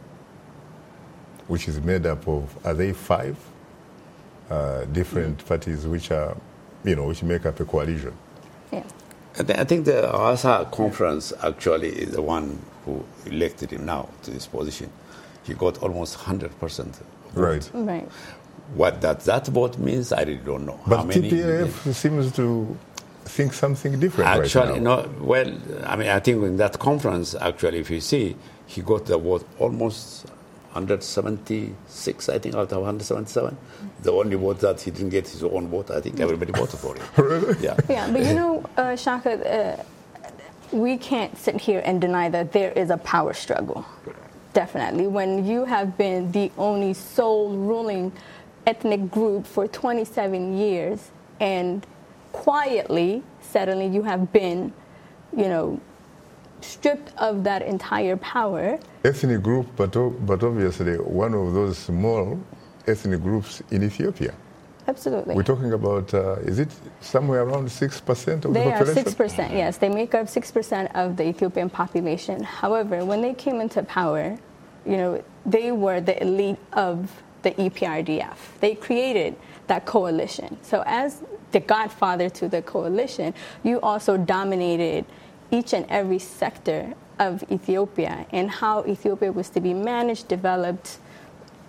which is made up of, are they five uh, different mm. parties which are, you know, which make up a coalition? Yeah. I think the A S A conference actually is the one who elected him now to this position. He got almost one hundred percent. Right. Right. What that, that vote means, I really don't know. But How many T P L F seems to think something different actually, right now. No, well, I mean, I think in that conference, actually, if you see, he got the vote almost one hundred seventy-six, I think, out of one hundred seventy-seven. The only vote that he didn't get his own vote, I think everybody voted for him. Really? Yeah. Yeah, but you know, uh, Shaka, uh, we can't sit here and deny that there is a power struggle. Definitely. When you have been the only sole ruling ethnic group for twenty-seven years and quietly, suddenly you have been, you know, stripped of that entire power. Ethnic group, but, but obviously one of those small ethnic groups in Ethiopia. Absolutely. We're talking about, uh, is it somewhere around six percent of they the population? They are six percent, yes. They make up six percent of the Ethiopian population. However, when they came into power, you know, they were the elite of the E P R D F. They created that coalition. So as the godfather to the coalition, you also dominated each and every sector of Ethiopia and how Ethiopia was to be managed, developed,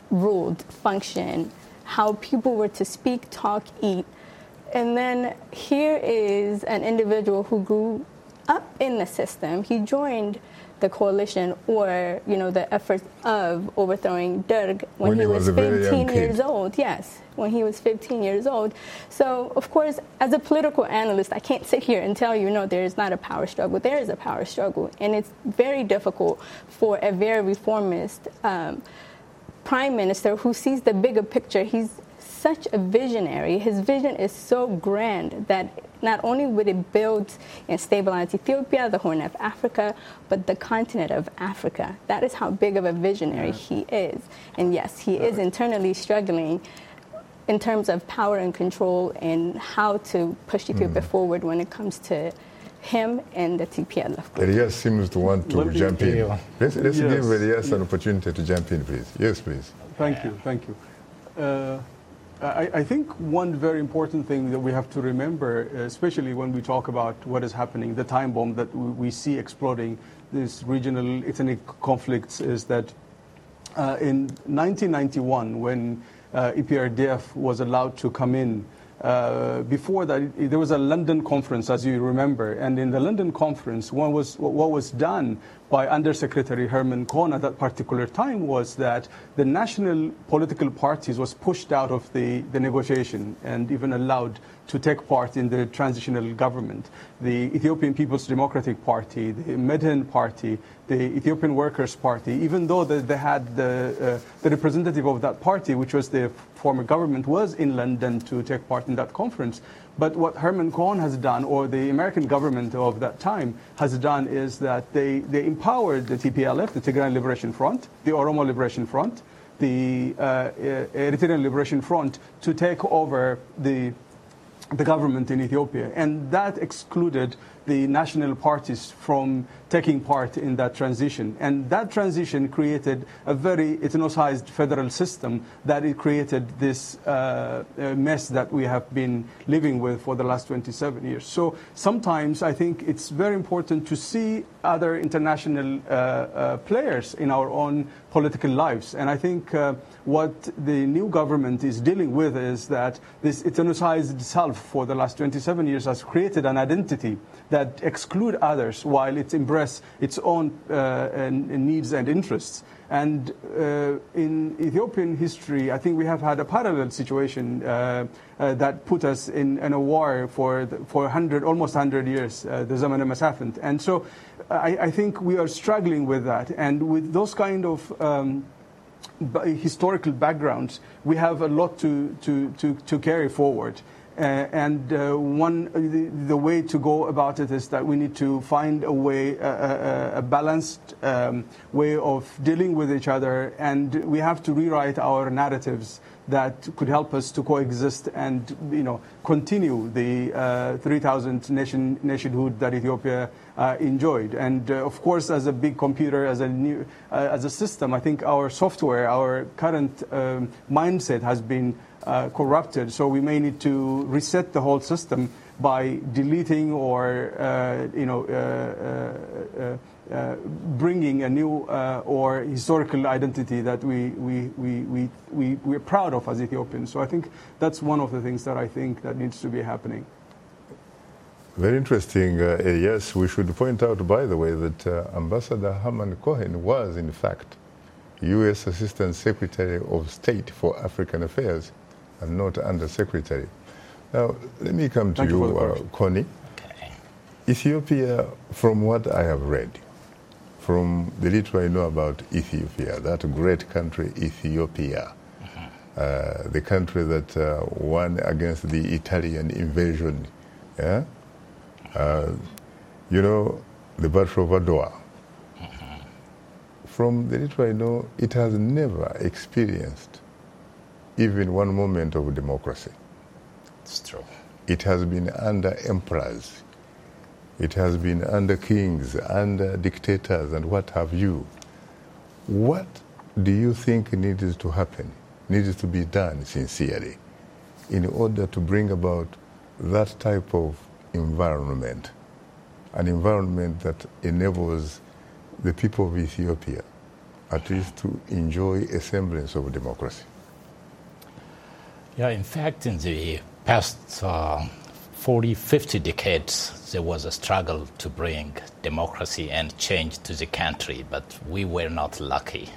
ruled, functioned, how people were to speak, talk, eat. And then here is an individual who grew up in the system. He joined the coalition or, you know, the efforts of overthrowing Derg when, when he was, was fifteen years old. Yes, when he was fifteen years old. So, of course, as a political analyst, I can't sit here and tell you, no, there is not a power struggle. There is a power struggle. And it's very difficult for a very reformist um, prime minister who sees the bigger picture. He's such a visionary. His vision is so grand that not only would it build and stabilize Ethiopia, the Horn of Africa, but the continent of Africa. That is how big of a visionary he is. And yes, he is internally struggling in terms of power and control and how to push Ethiopia mm. forward when it comes to him and the T P L F group. Elias seems to want to Let jump in. Let's, let's yes. give Elias an opportunity to jump in, please. Yes, please. Thank you, thank you. Uh, I, I think one very important thing that we have to remember, especially when we talk about what is happening, the time bomb that we, we see exploding, these regional ethnic conflicts, is that uh, in nineteen ninety-one, when uh, E P R D F was allowed to come in, Uh, before that, it, there was a London conference, as you remember, and in the London conference, what was, what was done by Undersecretary Herman Cohn at that particular time was that the national political parties was pushed out of the, the negotiation and even allowed to take part in the transitional government. The Ethiopian People's Democratic Party, the Medhen Party, the Ethiopian Workers' Party, even though the, they had the, uh, the representative of that party, which was the former government, was in London to take part in that conference. But what Herman Cohn has done, or the American government of that time has done, is that they, they empowered the T P L F, the Tigrayan Liberation Front, the Oromo Liberation Front, the uh, Eritrean Liberation Front, to take over the the government in Ethiopia, and that excluded the national parties from taking part in that transition. And that transition created a very ethnicized federal system that it created this uh, mess that we have been living with for the last twenty-seven years. So sometimes I think it's very important to see other international uh, uh, players in our own political lives. And I think uh, what the new government is dealing with is that this ethnicized self for the last twenty-seven years has created an identity that exclude others while it embraces its own uh, and, and needs and interests. And uh, in Ethiopian history, I think we have had a parallel situation uh, uh, that put us in, in a war for the, for one hundred, almost one hundred years, uh, the Zaman al-Masafint. And so I, I think we are struggling with that. And with those kind of um, historical backgrounds, we have a lot to, to, to, to carry forward. Uh, and uh, one, the, the way to go about it is that we need to find a way, a, a, a balanced um, way of dealing with each other, and we have to rewrite our narratives that could help us to coexist and, you know, continue the uh, three thousand nation nationhood that Ethiopia uh, enjoyed. And uh, of course, as a big computer, as a new, uh, as a system, I think our software, our current um, mindset has been Uh, corrupted, so we may need to reset the whole system by deleting or uh, you know uh, uh, uh, bringing a new uh, or historical identity that we we, we we we we're proud of as Ethiopians. So I think that's one of the things that I think that needs to be happening. Very interesting. Uh, yes, we should point out, by the way, that uh, Ambassador Herman Cohen was in fact U S Assistant Secretary of State for African Affairs and not Undersecretary. Now, let me come to Thank you, you uh, Connie. Okay. Ethiopia, from what I have read, from the little I know about Ethiopia, that great country, Ethiopia, mm-hmm. uh, the country that uh, won against the Italian invasion, yeah? Uh, you know, the Battle of Adwa. Mm-hmm. From the little I know, it has never experienced even one moment of democracy. It's true. It has been under emperors. It has been under kings, under dictators, and what have you. What do you think needs to happen, needs to be done sincerely, in order to bring about that type of environment, an environment that enables the people of Ethiopia at least to enjoy a semblance of democracy? Yeah, in fact, in the past uh, forty, fifty decades, there was a struggle to bring democracy and change to the country, but we were not lucky.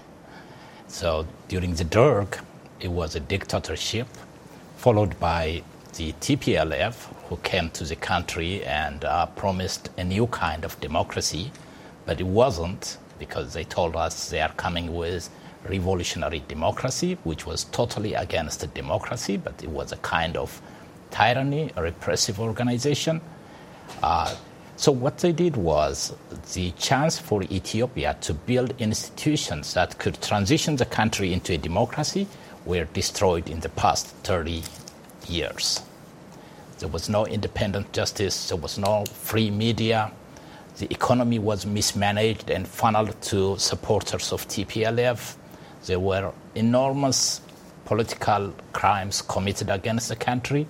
So during the Derg, it was a dictatorship, followed by the T P L F, who came to the country and uh, promised a new kind of democracy, but it wasn't, because they told us they are coming with revolutionary democracy, which was totally against the democracy, but it was a kind of tyranny, a repressive organization. Uh, so what they did was the chance for Ethiopia to build institutions that could transition the country into a democracy were destroyed in the past thirty years. There was no independent justice, there was no free media, the economy was mismanaged and funneled to supporters of T P L F. There were enormous political crimes committed against the country.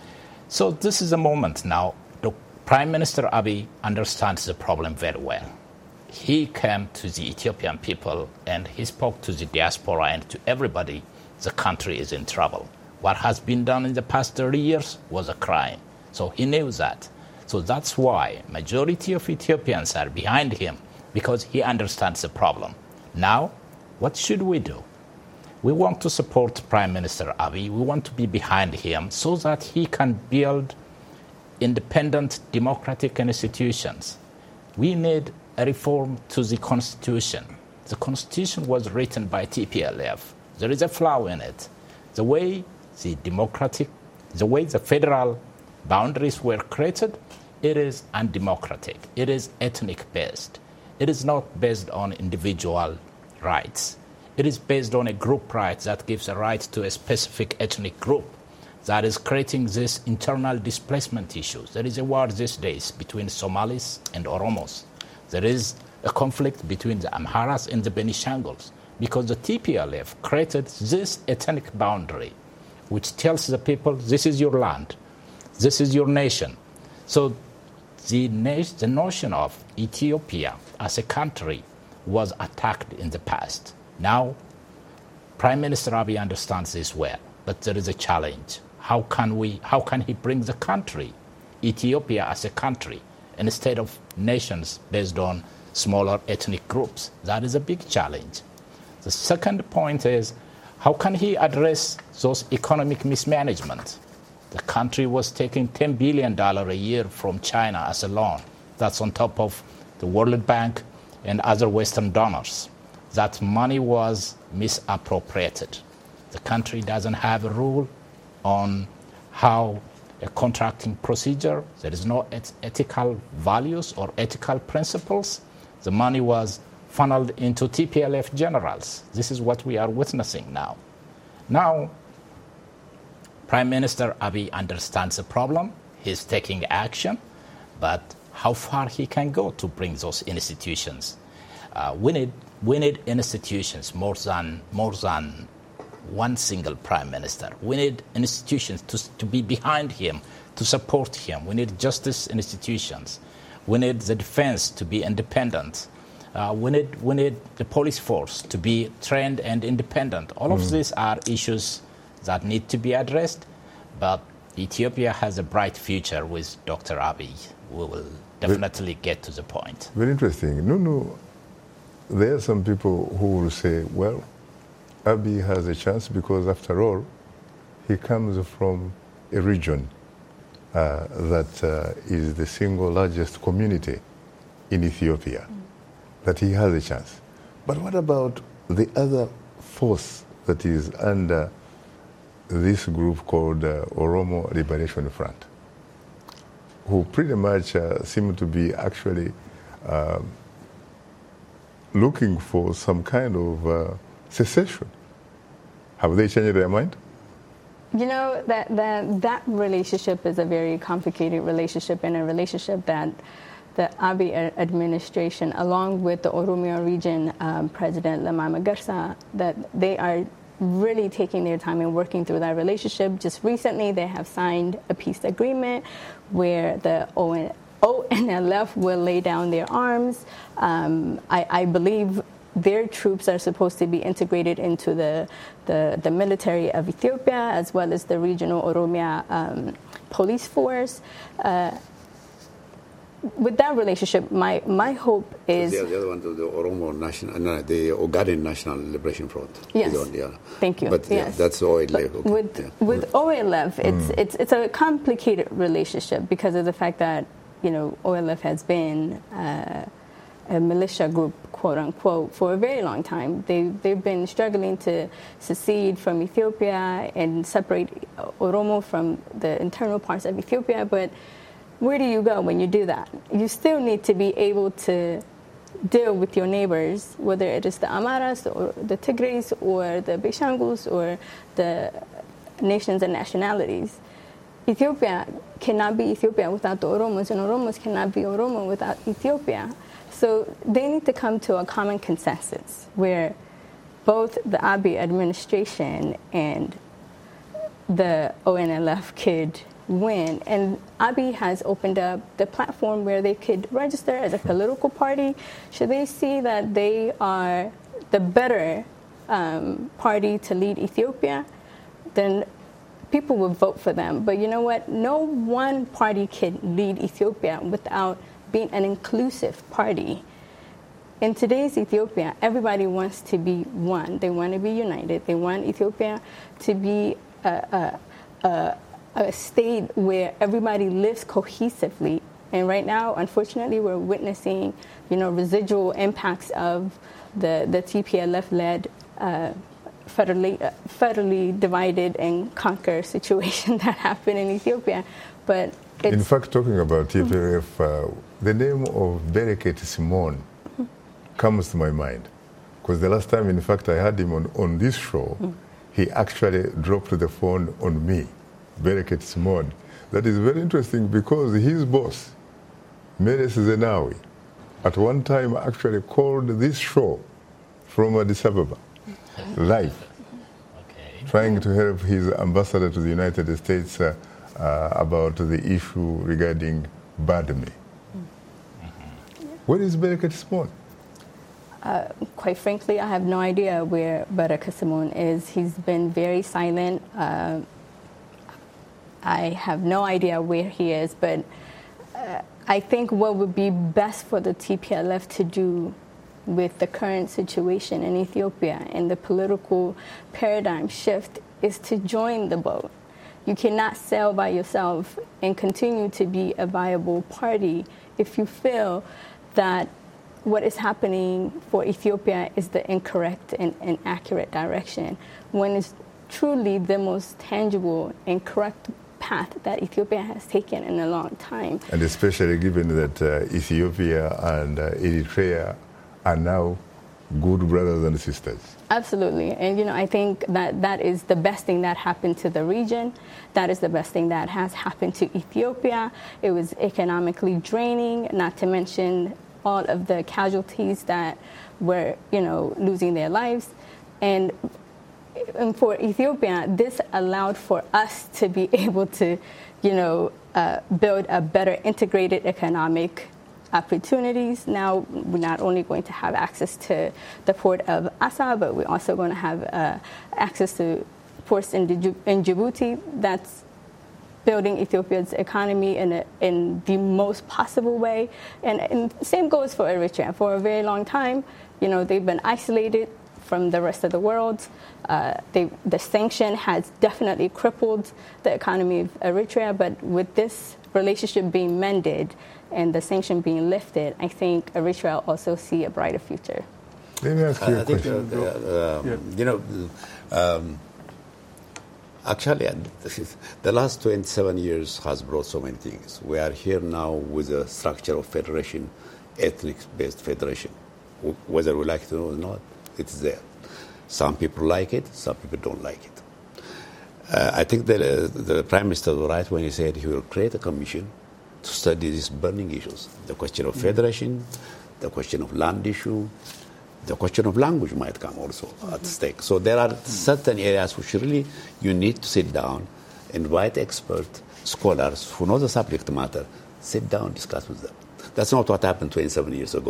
So this is a moment now. The Prime Minister Abiy understands the problem very well. He came to the Ethiopian people and he spoke to the diaspora and to everybody. The country is in trouble. What has been done in the past thirty years was a crime. So he knew that. So that's why majority of Ethiopians are behind him, because he understands the problem. Now, what should we do? We want to support Prime Minister Abiy. We want to be behind him so that he can build independent democratic institutions. We need a reform to the Constitution. The Constitution was written by T P L F. There is a flaw in it. The way the democratic, the way the federal boundaries were created, it is undemocratic. It is ethnic-based. It is not based on individual rights. It is based on a group right that gives a right to a specific ethnic group that is creating these internal displacement issues. There is a war these days between Somalis and Oromos. There is a conflict between the Amharas and the Benishanguls because the T P L F created this ethnic boundary which tells the people, this is your land, this is your nation. So the, na- the notion of Ethiopia as a country was attacked in the past. Now, Prime Minister Abiy understands this well, but there is a challenge. How can we? How can he bring the country, Ethiopia as a country, instead of nations based on smaller ethnic groups? That is a big challenge. The second point is, how can he address those economic mismanagement? The country was taking ten billion dollars a year from China as a loan. That's on top of the World Bank and other Western donors. That money was misappropriated. The country doesn't have a rule on how a contracting procedure. There is no et- ethical values or ethical principles. The money was funneled into T P L F generals. This is what we are witnessing now. Now, Prime Minister Abiy understands the problem. He's taking action, but how far he can go to bring those institutions? Uh, we need we need institutions more than more than one single prime minister. We need institutions to to be behind him, to support him. We need justice institutions. We need the defense to be independent. Uh, we need we need the police force to be trained and independent. All mm. of these are issues that need to be addressed, but Ethiopia has a bright future with Doctor Abiy. We will definitely get to the point. Very interesting. No, no. There are some people who will say, well, Abiy has a chance because, after all, he comes from a region uh, that uh, is the single largest community in Ethiopia, mm. that he has a chance. But what about the other force that is under this group called uh, Oromo Liberation Front, who pretty much uh, seem to be actually uh, looking for some kind of uh, secession? Have they changed their mind? You know, that, that that relationship is a very complicated relationship, and a relationship that the Abiy administration, along with the Oromia region um, President Lamma Magarsa, that they are really taking their time and working through that relationship. Just recently, they have signed a peace agreement where the O N L F will lay down their arms. Um, I, I believe their troops are supposed to be integrated into the, the, the military of Ethiopia, as well as the regional Oromia um, police force. Uh, with that relationship, my, my hope is... The, the other one, the, the Oromo National, no, the Ogaden National Liberation Front. Yes, one, yeah. Thank you. But yes. yeah, that's O L F. Okay. With, yeah. with O L F, it's, Mm. it's, it's a complicated relationship because of the fact that, you know, O L F has been uh, a militia group, quote unquote, for a very long time. They, they've been struggling to secede from Ethiopia and separate Oromo from the internal parts of Ethiopia, but where do you go when you do that? You still need to be able to deal with your neighbors, whether it is the Amaras or the Tigris or the Beshanguls or the nations and nationalities. Ethiopia cannot be Ethiopia without the Oromos, and Oromos cannot be Oromo without Ethiopia. So they need to come to a common consensus where both the Abiy administration and the O N L F could win. And Abiy has opened up the platform where they could register as a political party. Should they see that they are the better um, party to lead Ethiopia, then people will vote for them. But you know what? No one party can lead Ethiopia without being an inclusive party. In today's Ethiopia, everybody wants to be one. They want to be united. They want Ethiopia to be a, a, a, a state where everybody lives cohesively. And right now, unfortunately, we're witnessing, you know, residual impacts of the, the T P L F-led uh, federally, uh, federally divided and conquer situation that happened in Ethiopia. But it's, in fact, talking about T P L F, uh, the name of Bereket Simon mm-hmm. comes to my mind. Because the last time, in fact, I had him on, on this show, mm-hmm. he actually dropped the phone on me, Bereket Simon. That is very interesting because his boss, Meles Zenawi, at one time actually called this show from Addis Ababa, live, okay. trying to help his ambassador to the United States uh, uh, about the issue regarding Badme. Mm-hmm. Where is Bereket Simon? Uh, quite frankly, I have no idea where Bereket Simon is. He's been very silent. Uh, I have no idea where he is, but uh, I think what would be best for the T P L F to do with the current situation in Ethiopia and the political paradigm shift is to join the boat. You cannot sail by yourself and continue to be a viable party if you feel that what is happening for Ethiopia is the incorrect and, and accurate direction, when it's truly the most tangible and correct path that Ethiopia has taken in a long time. And especially given that uh, Ethiopia and uh, Eritrea are now good brothers and sisters. Absolutely. And, you know, I think that that is the best thing that happened to the region. That is the best thing that has happened to Ethiopia. It was economically draining, not to mention all of the casualties that were, you know, losing their lives. And And for Ethiopia, this allowed for us to be able to, you know, uh, build a better integrated economic opportunities. Now, we're not only going to have access to the port of Assa, but we're also going to have uh, access to ports in, Djib- in Djibouti. That's building Ethiopia's economy in, a, in the most possible way. And, and same goes for Eritrea. For a very long time, you know, they've been isolated from the rest of the world. Uh, they, the sanction has definitely crippled the economy of Eritrea, but with this relationship being mended and the sanction being lifted, I think Eritrea will also see a brighter future. Let me ask you I, a I think, question. uh, uh, um, yeah. you know, um, actually, the last twenty-seven years has brought so many things. We are here now with a structure of federation, ethnic-based federation. Whether we like it or not, it's there. Some people like it, some people don't like it. Uh, I think that uh, the Prime Minister was right when he said he will create a commission to study these burning issues. The question of federation, the question of land issue, the question of language might come also mm-hmm. at stake. So there are certain areas which really you need to sit down, invite experts, scholars who know the subject matter, sit down, discuss with them. That's not what happened twenty-seven years ago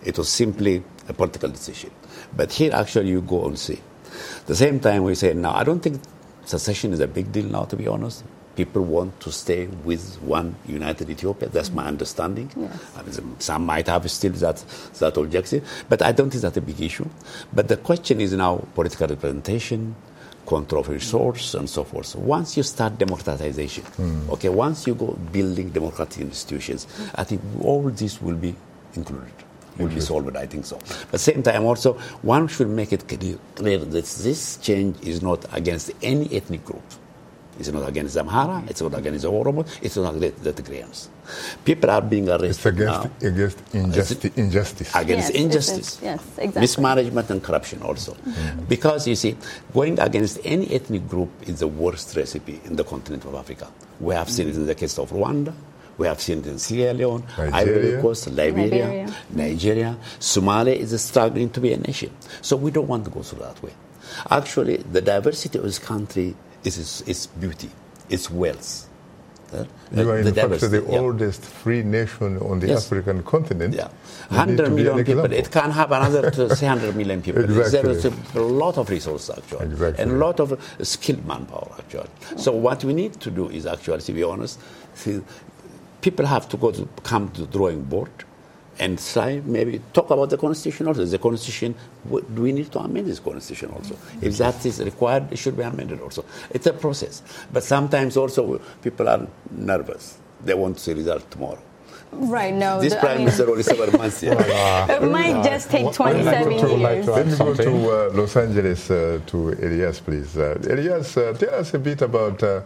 It was simply a political decision. But here, actually, you go and see. At the same time, we say, now, I don't think secession is a big deal now, to be honest. People want to stay with one united Ethiopia. That's my understanding. Yes. I mean, some might have still that, that objective, but I don't think that's a big issue. But the question is now political representation, control of resource, and so forth. So once you start democratization, mm. okay, once you go building democratic institutions, I think all this will be included. Will be solved, I think so. But at the same time, also, one should make it clear that this change is not against any ethnic group. It's not against the Amhara, it's not against the Oromo, it's not against the Tigrayans. People are being arrested it's against, now. Against injustice. injustice. Against yes, injustice. Yes, exactly. Mismanagement and corruption also. Mm-hmm. Because, you see, going against any ethnic group is the worst recipe in the continent of Africa. We have seen mm-hmm. it in the case of Rwanda. We have seen it in Sierra Leone, Ivory Coast, Liberia, Liberia, Nigeria. Somalia is struggling to be a nation. So we don't want to go through that way. Actually, the diversity of this country is its beauty, its wealth. Uh, you are in the fact the yeah. oldest free nation on the yes. African continent. Yeah, one hundred million people. It can have another three hundred million people. Exactly. There is a lot of resources, actually, exactly. and a lot of skilled manpower, actually. So what we need to do is actually, to be honest, see, people have to go to come to the drawing board and try, maybe talk about the Constitution also. The Constitution, do we need to amend this Constitution also? If that is required, it should be amended also. It's a process. But sometimes also people are nervous. They want to see result tomorrow. Right, no. This the, Prime I mean, Minister only seven months yet. Well, uh, it might just take twenty-seven years. Let me go to uh, Los Angeles uh, to Elias, please. Uh, Elias, uh, tell us a bit about uh,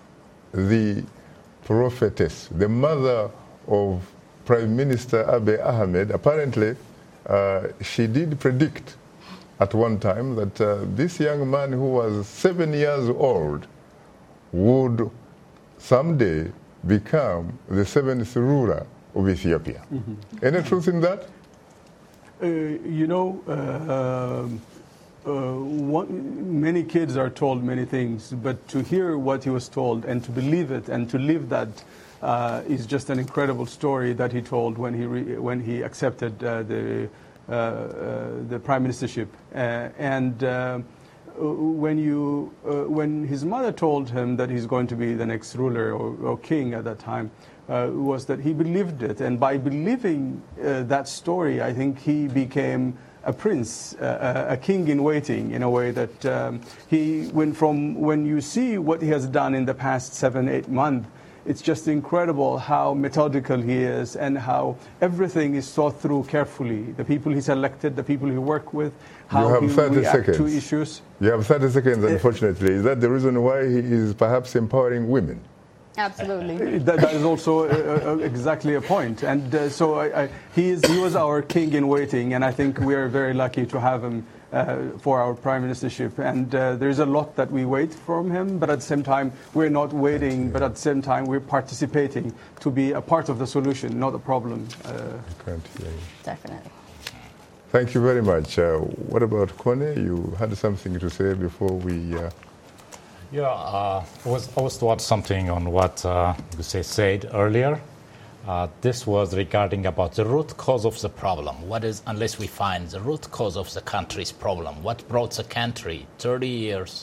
the prophetess, the mother of Prime Minister Abiy Ahmed. Apparently, uh, she did predict at one time that uh, this young man who was seven years old would someday become the seventh ruler of Ethiopia. Mm-hmm. Any truth in that? Uh, you know, uh, uh, one, many kids are told many things, but to hear what he was told and to believe it and to live that uh, is just an incredible story that he told when he re when he accepted uh, the uh, uh, the prime ministership. Uh, and uh, when you uh, when his mother told him that he's going to be the next ruler or, or king at that time, uh, was that he believed it, and by believing uh, that story, I think he became a prince, uh, a king in waiting, in a way that um, he went from. When you see what he has done in the past seven, eight months, it's just incredible how methodical he is and how everything is thought through carefully. The people he selected, the people he worked with, how he reacts to issues. You have thirty seconds, unfortunately. Is that the reason why he is perhaps empowering women? Absolutely. That, that is also uh, uh, exactly a point. And uh, so I, I, he, is, he was our king in waiting, and I think we are very lucky to have him uh, for our prime ministership. And uh, there's a lot that we wait from him, but at the same time, we're not waiting, but at the same time, we're participating to be a part of the solution, not a problem. Uh, I can't hear you. Definitely. Thank you very much. Uh, what about Kone? You had something to say before we... Uh, Yeah, uh, I was I was to add something on what uh, Guse said earlier. Uh, this was regarding about the root cause of the problem. What is, unless we find the root cause of the country's problem, what brought the country thirty years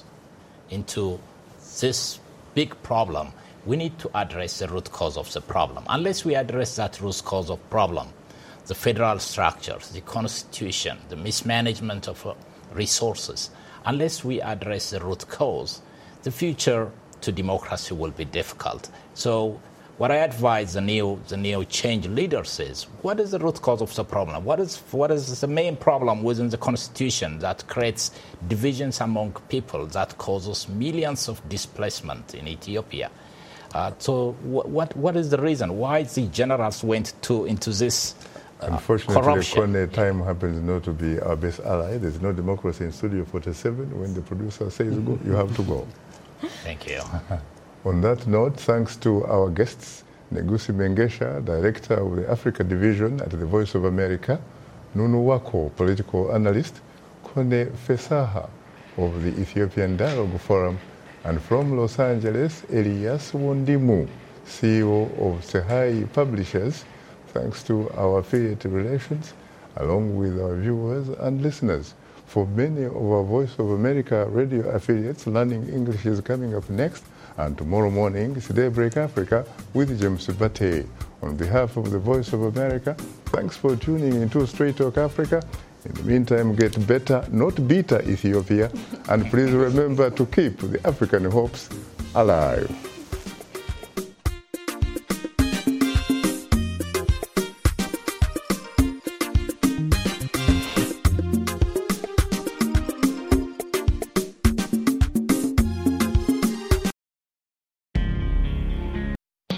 into this big problem, we need to address the root cause of the problem. Unless we address that root cause of problem, the federal structures, the constitution, the mismanagement of uh, resources, unless we address the root cause, the future to democracy will be difficult. So what I advise the new the new change leaders is, what is the root cause of the problem? What is what is the main problem within the constitution that creates divisions among people, that causes millions of displacement in Ethiopia? Uh, so wh what what is the reason why the generals went to into this uh, Unfortunately, corruption? Kone, time happens not to be our best ally. There's no democracy in Studio forty-seven. When the producer says go, you have to go. Thank you. On that note, thanks to our guests, Negusi Mengesha, Director of the Africa Division at the Voice of America, Nunu Wako, Political Analyst, Kone Fesaha of the Ethiopian Dialogue Forum, and from Los Angeles, Elias Wondimu, C E O of Sehai Publishers. Thanks to our affiliate relations, along with our viewers and listeners. For many of our Voice of America radio affiliates, Learning English is coming up next, and tomorrow morning is Daybreak Africa with James Bate. On behalf of the Voice of America, thanks for tuning into Straight Talk Africa. In the meantime, get better, not bitter, Ethiopia, and please remember to keep the African hopes alive.